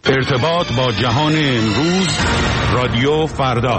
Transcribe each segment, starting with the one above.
ارتباط با جهان امروز، رادیو فردا.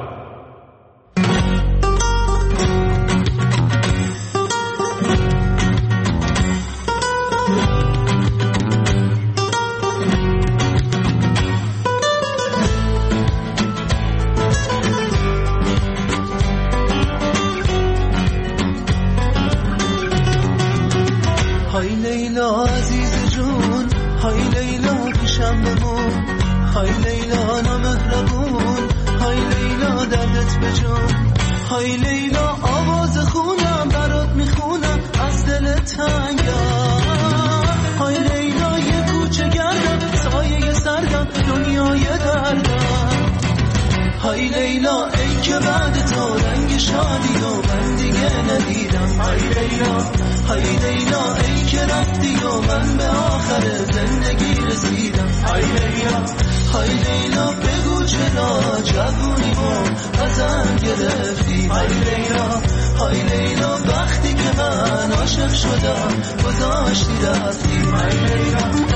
های لیلا عزیز جون، های لیلا پیشم بمون، های لیلا نامهربون، های لیلا دردت بجون، های لیلا آواز خونم برات میخونم از دل تنگم، های لیلا یه کوچه گردم سایه سردم دنیای دردم، های لیلا ای که بعد تو رنگ شادی و من دیگه ندیدم، های لیلا های لیلا ای که رفتی و من به آخر زندگی رسیدم، های لیلا های لیلا بگو چرا جوونیمو ازم گرفتی، های لیلا های لیلا وقتی که من عاشق شدم گذاشتی رفتی، های لیلا.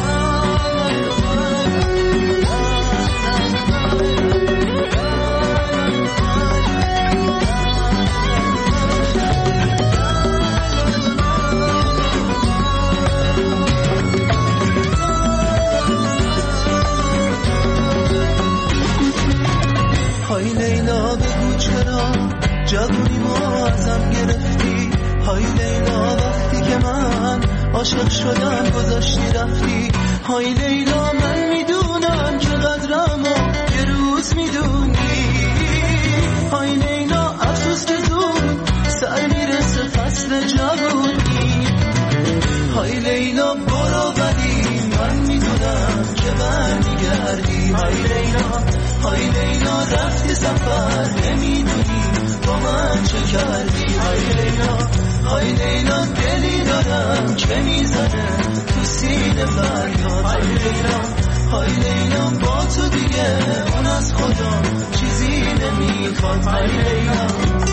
های لیلا بگو چرا جوونیمو ازم گرفتی، های لیلا وقتی که من عاشق شدم گذاشتی رفتی، های لیلا من میدونم که قدرمو یه روز میدونی، های لیلا افسوس که زود سر میرسه فصل جوونی، های لیلا برو ولی من میدونم که برمیگردی، های لیلا های لیلا رفتی سفر نمیدونی با من چه کردی، های لیلا های لیلا دلی دارم که میزنه تو سینه فریاد، های لیلا های لیلا با تو دیگه اون از خدا چیزی نمیخواد، های لیلا.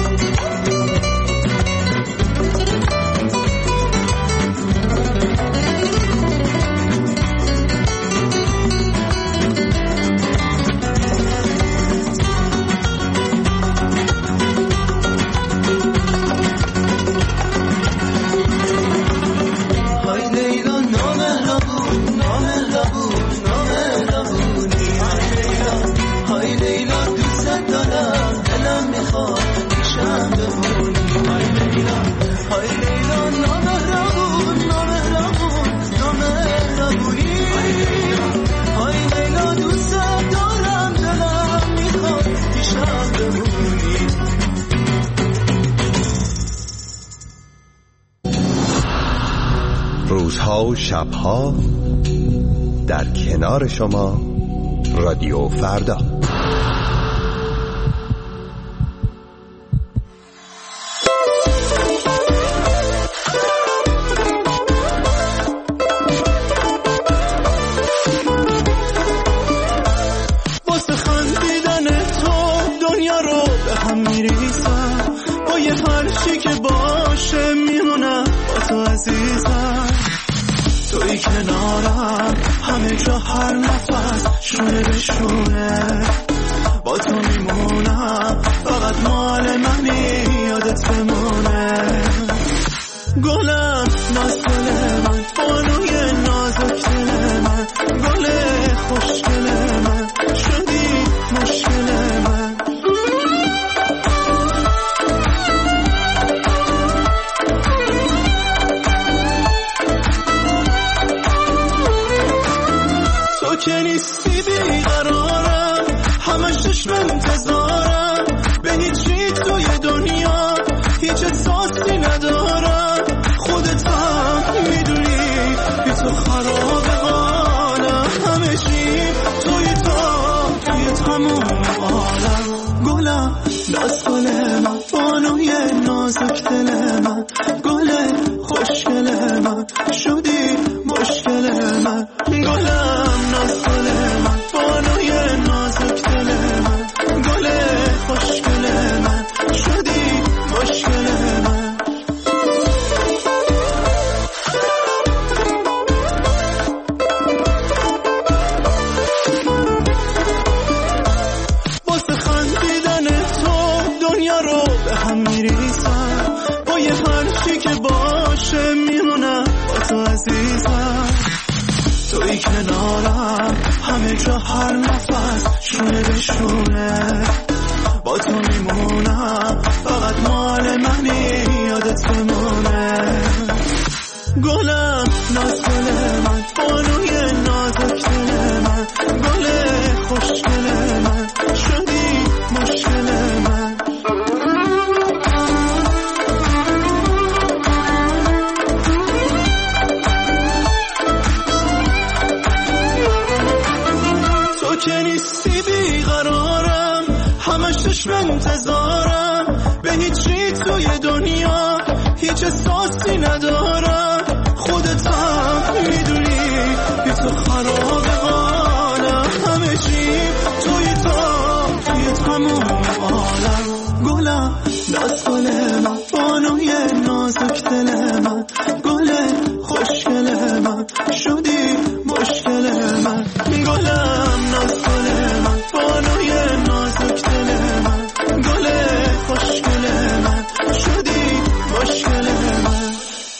روزها و شبها در کنار شما، رادیو فردا. واسه خندیدن تو دنیا رو به هم میریزم، با یه فرشی که باشه میمونم با تو عزیزم، توی کنارم همه جا هر نفس شونه به شونه، با تو میمونم فقط مال منی یادت بمونه، گلم ناز دل من بانوی نازک دل من، گل خوشگل من شدی مشکل من، تو که نیستی بیقرارم همش چشم انتظارم، به هیچی توی دنیا هیچ احساسی ندارم، خودت هم میدونی بی تو خراب قالم، همه چی توی تموم عالم، گلم ناز گل من بانوی نازک دل من، گل خوشگل من شدی مشکل من، گلم ناز گل من بانوی نازک دل من، گل خوشگل من شدی مشکل من. کنارم، همه جا هر نفس شونه به شونه با تو میمونم، فقط مال منی یادت بمونه. گلم ناز گل من، بانوی نازک دل من، گل خوشگل من، شدی مشکل من. تو که نیستی بیقرارم، همش چشم انتظارم، به هیچی توی دنیا هیچ احساسی ندارم. خودت هم میدونی بی تو خراب حالم، همه چی توی تموم عالم. گلم ناز گل من، بانوی نازک دل من، گل خوشگل من، شدی مشکل من. گلم ناز گل من، بانوی نازک دل من، گل خوشگل من، شدی مشکل من.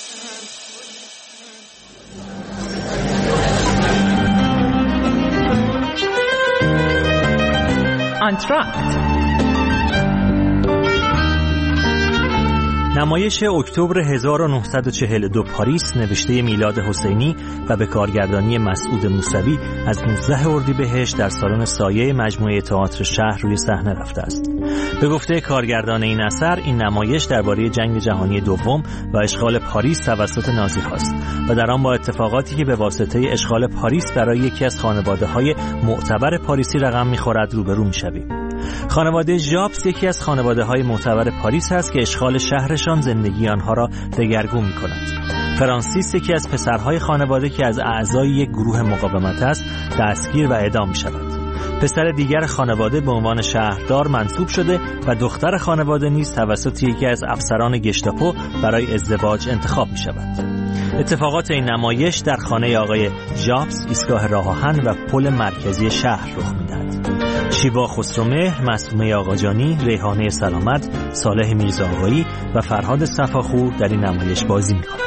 آنتراکت نمایش اکتبر 1942 پاریس نوشته میلاد حسینی و به کارگردانی مسعود موسوی از 19 اردیبهشت در سالن سایه مجموعه تئاتر شهر روی صحنه رفته است. به گفته کارگردان این اثر، این نمایش درباره جنگ جهانی دوم و اشغال پاریس توسط نازی هاست و در آن با اتفاقاتی که به واسطه اشغال پاریس برای یکی از خانواده‌های معتبر پاریسی رقم می‌خورد روبرو می‌شویم. خانواده ژابس یکی از خانواده‌های معتبر پاریس است که اشغال شهرشان زندگی آنها را دگرگون می‌کند. فرانسیس یکی از پسرهای خانواده که از اعضای یک گروه مقاومت است، دستگیر و اعدام می‌شود. پسر دیگر خانواده به عنوان شهردار منصوب شده و دختر خانواده نیز توسط یکی از افسران گشتاپو برای ازدواج انتخاب می‌شود. اتفاقات این نمایش در خانه آقای ژابس، ایستگاه راه آهن و پل مرکزی شهر رخ می‌دهد. شیوا خسرومهر، معصومه آقاجانی، ریحانه سلامت، صالح میرزاآقایی و فرهاد صفاخو در این نمایش بازی می‌کنند.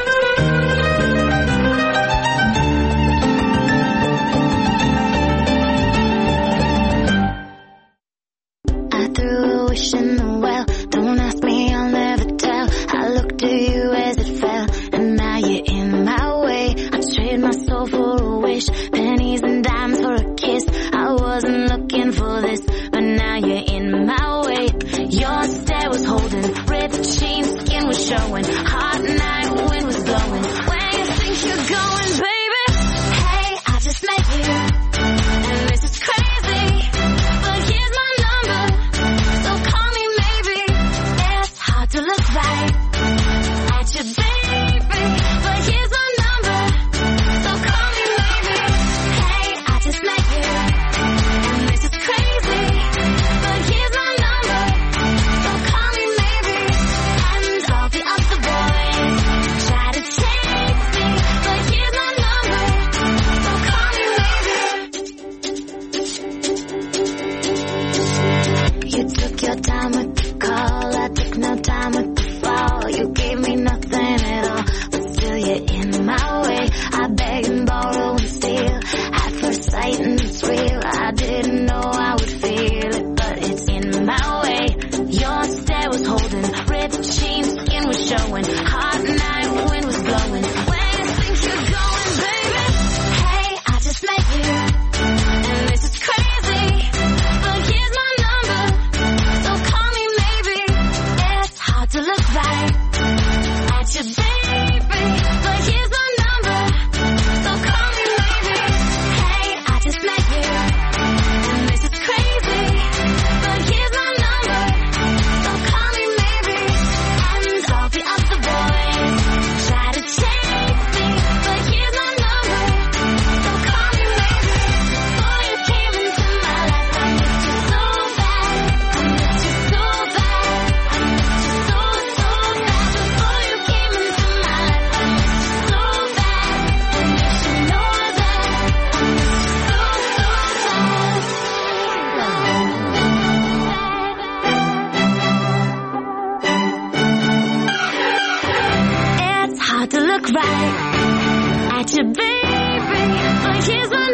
Right at your baby, but here's what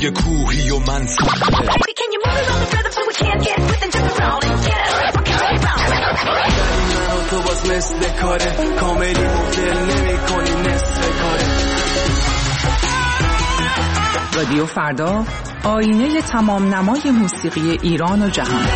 توی کوهی و من صخره. من تو باز مثل کاره کاملی مفل نمی کنی نصف کاره. رادیو فردا، آینه تمام نمای موسیقی ایران و جهان.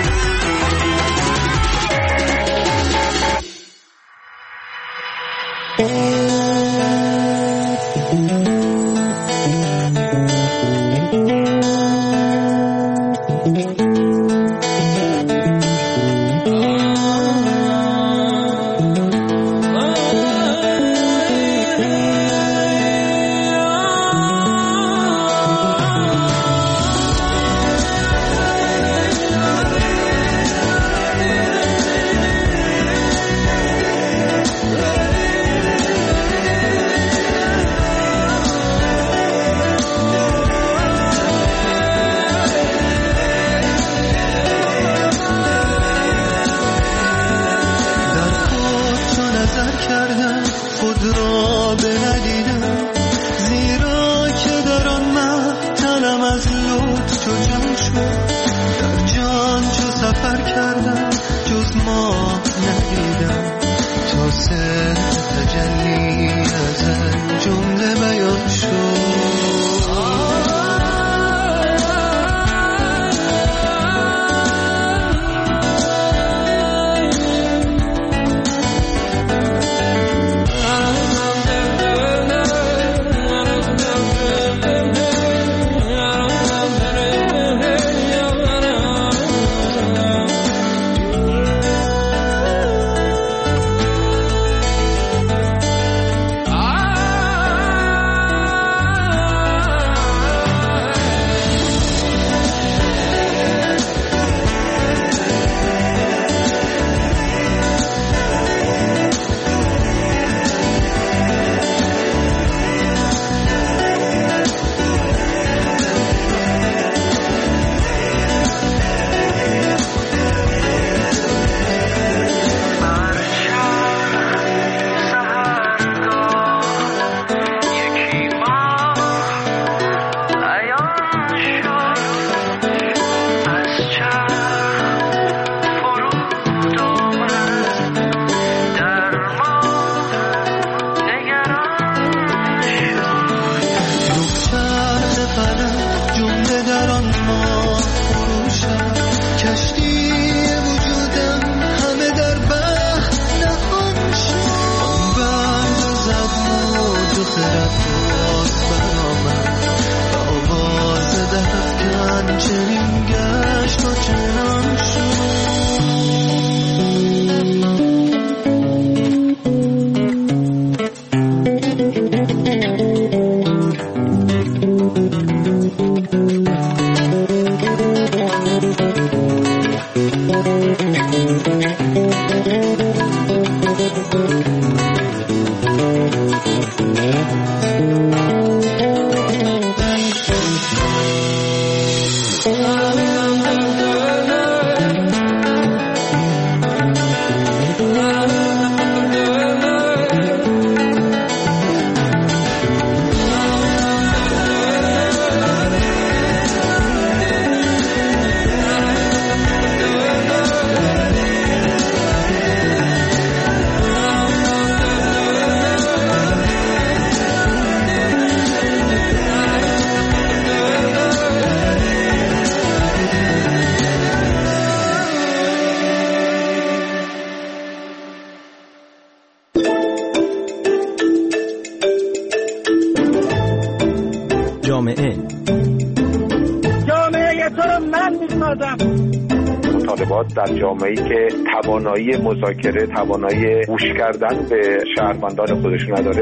مطالبات در جامعه‌ای که توانایی مذاکره، توانایی گوش کردن به شهروندان خودشون نداره.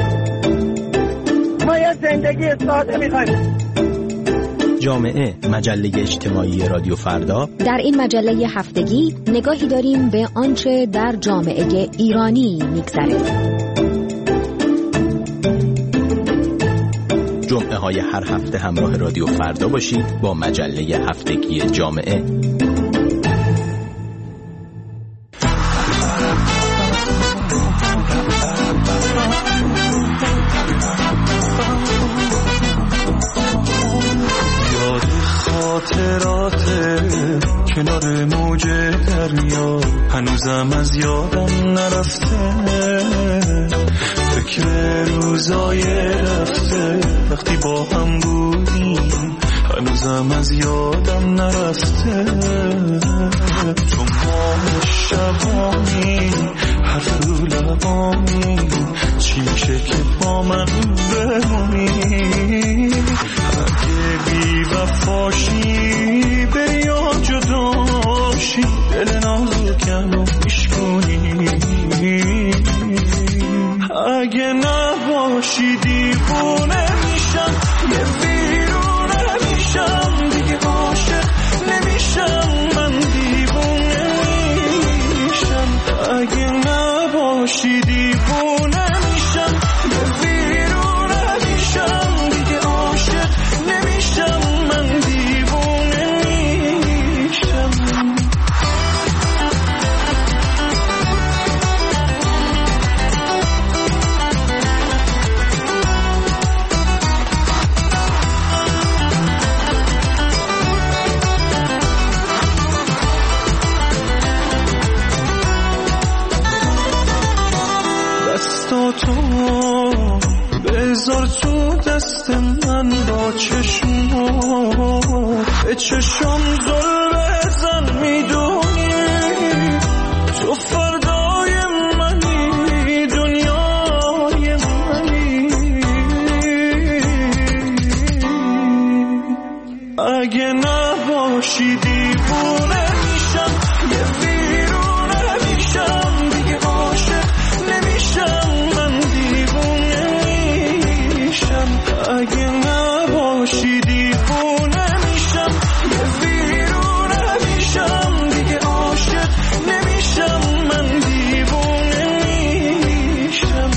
ما یه زندگی ساده می‌خوایم. جامعه، مجله اجتماعی رادیو فردا. در این مجله هفتگی نگاهی داریم به آنچه در جامعه ایرانی می‌گذره. جمعه های هر هفته همراه رادیو فردا باشید با مجله هفتگی جامعه. لحظات کنار موج دریا هنوزم از یادم نرفته، فکر روزای رفته وقتی با هم بودیم هنوزم از یادم نرفته. تو ماه شبانی حرف رو لبانی چی میشه که با من بمونی؟ اگه بی وفاشی بری یا جداشی دل نازکم رو میشکنی، اگه نباشی دیوونه میشم، یه بیرونه میشم، دیگه عاشق نمیشم، من دیوونه میشم. اگه نباشی دیوونه میشم، یه بیرونه میشم، دیگه عاشق نمیشم، من دیوونه میشم. دستاتو بذار تو دست من، با چشمات به چشم زل بزن، میدونی تو فردای منی، دنیای منی. اگه نباشی دیوونه میشم، یه بیرونه میشم، دیگه عاشق نمیشم، من دیوونه میشم. اگه نباشی دیوونه میشم، یه بیرونه میشم، دیگه عاشق نمیشم، من دیوونه میشم.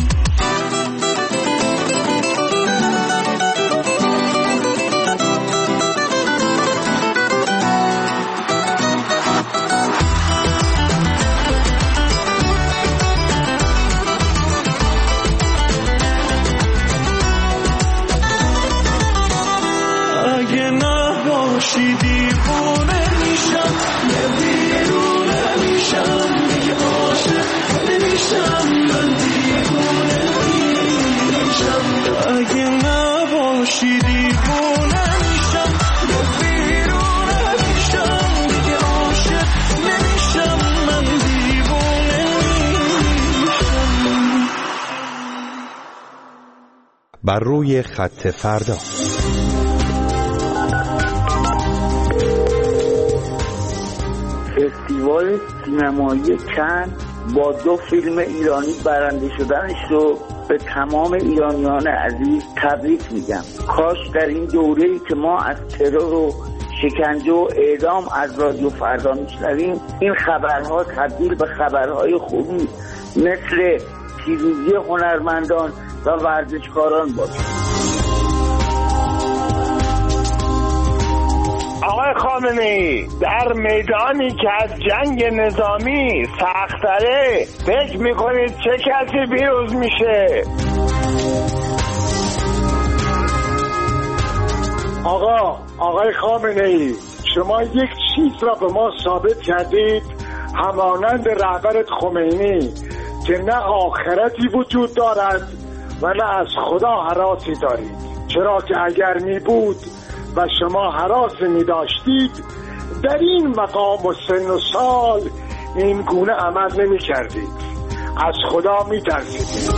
اگه نباشی دیوونه میشم، یه بیرونه میشم، دیگه عاشق نمیشم، من دیوونه میشم. اگه نباشی دیوونه میشم، یه بیرونه میشم، دیگه عاشق نمیشم، من دیوونه میشم. بر روی خط فردا. فستیوال سینمایی کن با 2 فیلم ایرانی برنده شدنش رو به تمام ایرانیان عزیز تبریک میگم. کاش در این دوره‌ای که ما از ترور و شکنجه و اعدام از رادیو فردا میشنویم این خبرها تبدیل به خبرهای خوبی مثل پیروزی هنرمندان و ورزشکاران باشه. آقای خامنه‌ای در میدانی که از جنگ نظامی سخت‌تره فکر میکنید چه کسی پیروز میشه؟ آقای خامنه‌ای شما یک چیز را به ما ثابت کردید همانند رهبرت خمینی که نه آخرتی وجود دارد و نه از خدا هراسی دارید، چرا که اگر می بود و شما هراس می داشتید در این مقام و سن و سال این گونه عمل نمی کردید، از خدا می ترسیدید.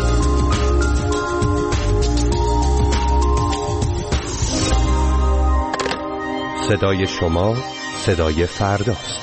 صدای شما صدای فرداست.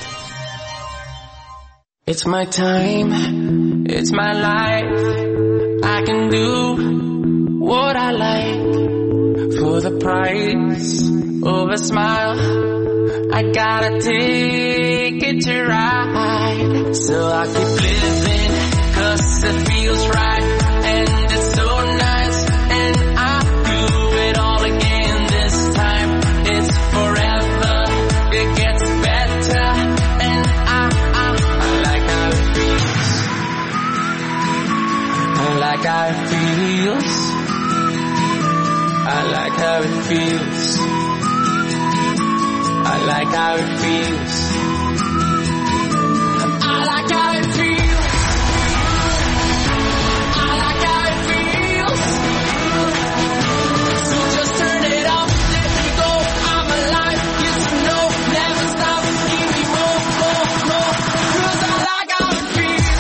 It's my time, it's my life, I can do what I like for the price of a smile. I got a ticket to ride, so I keep living 'cause it feels right and it's so nice, and I do it all again this time. It's forever, it gets better, and I like how it feels. I like how it feels. I like how it feels. I like how it feels. I like how it feels. I like how it feels. So just turn it off, let me go. I'm alive, yes or no, never stop. Give me more, more, more. 'Cause I like how it feels.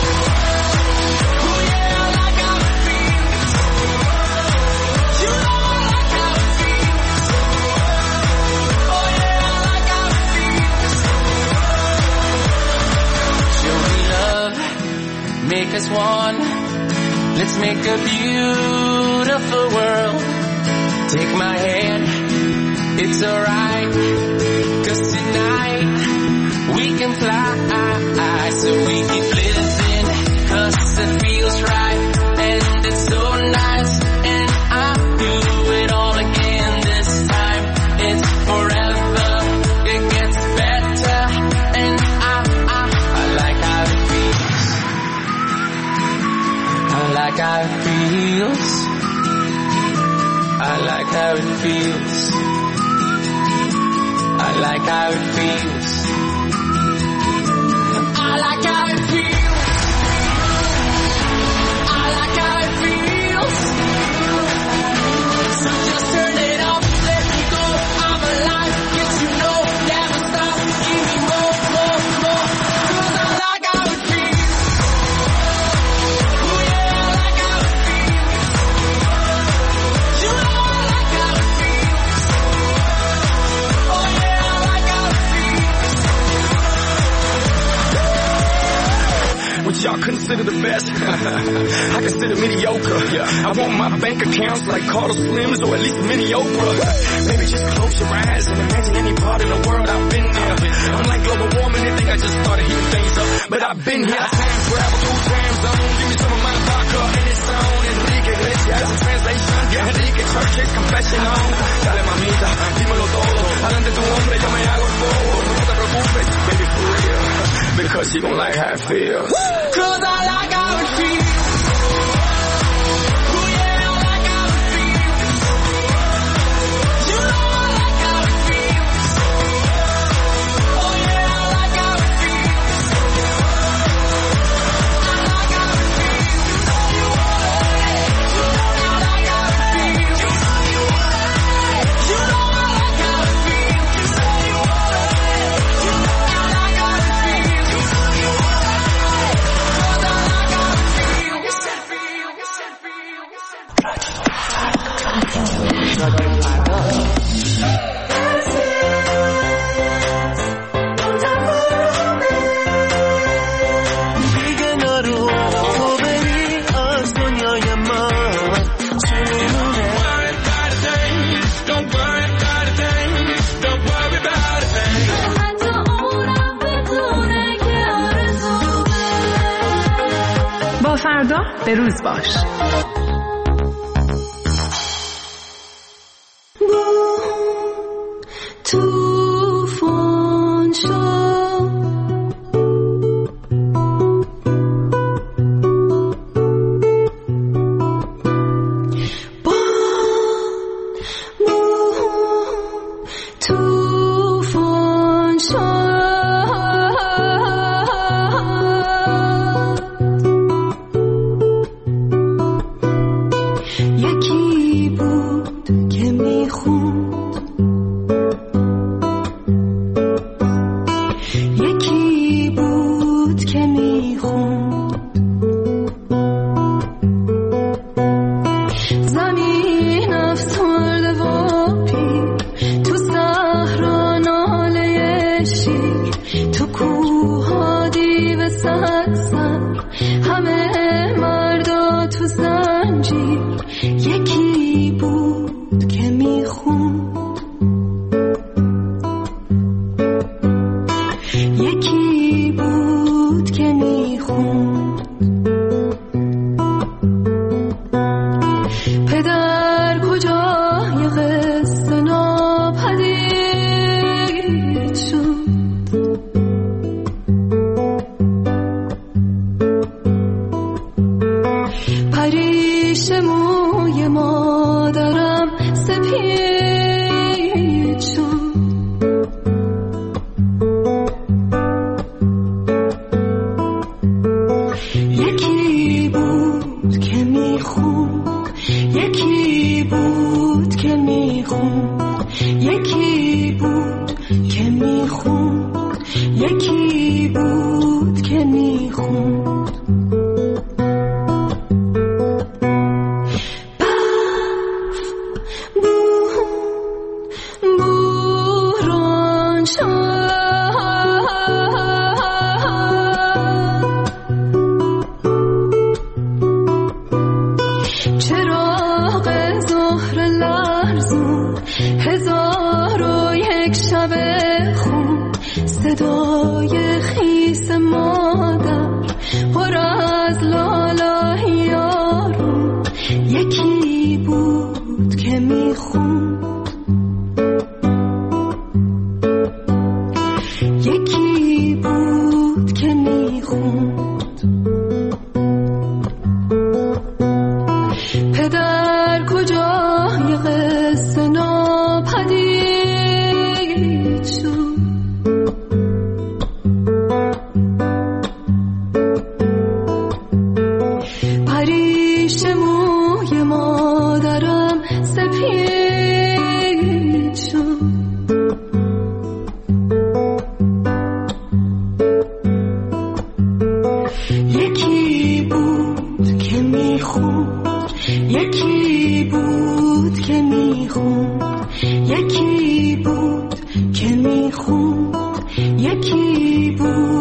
Oh yeah, I like how it feels. You know I like how it feels. Oh yeah, I like how it feels. Show me love, make us one. Let's make a beautiful world. Take my hand, it's alright. 'Cause tonight we can fly. So we keep living, 'cause it feels right. And it's so nice. And I'll do it all again this time. It's forever, it gets better. And I like how it feels. I like how it feels. I like how it feels. I like how it feels. I like how it feels. I like how it feels. So just turn it off, let me go. I'm alive, yes you know, never stop. Give me more, more, more. 'Cause I like how it feels. Oh yeah, I like how it feels. You know I like how it feels. Oh yeah, I like how it feels. What y'all consider the best? I consider mediocre. I want my bank accounts like Carlos Slims or at least Mini Oprah. Maybe just close your eyes and imagine any part in the world I've been there. I'm like global warming, they think I just started heating things up, but I've been here. I time travel through time zones. Give me some of my vodka and it's on. Enrique Iglesias in translation. Enrique Church's confession on. Dale mamita, dímelo todo. Adelante tu hombre, yo me hago el bobo. No te preocupes, baby, for real. Because you gon' like how it feels. 'Cause I like how it feels. Oh yeah, I like how it feels. You know I like how it feels. Oh yeah, I like how it feels. I like how it feels. You know I like how it feels. You know I like how it feels. You know I like how it feels. 'Cause I like how it feels. دیگه نرو تو بری از دنیای من چونه Don't worry about a thing. Don't worry about a thing. حتی اونم بدونه که آرزوه. با فردا به روز باش. توفان شد توفان شد یکی بود که میخوند یکی بود که میخوند زمین افسرده و پیر تو صحرا ناله شیر تو کوها دیو سرسر همه مردا تو زنجیر یکی بود که میخوند یکی بود که میخوند پدر کجای قصه ناپدید شد خون، صدای خیس مادر پر از لالای یارون. یکی بود که میخوند، یکی بود که میخوند. پدر کجای قصه ناپدید شد، پریش موی مادرم سپید شد. یکی بود که میخوند، یکی بود که میخوند، یکی بود که میخوند، یکی بود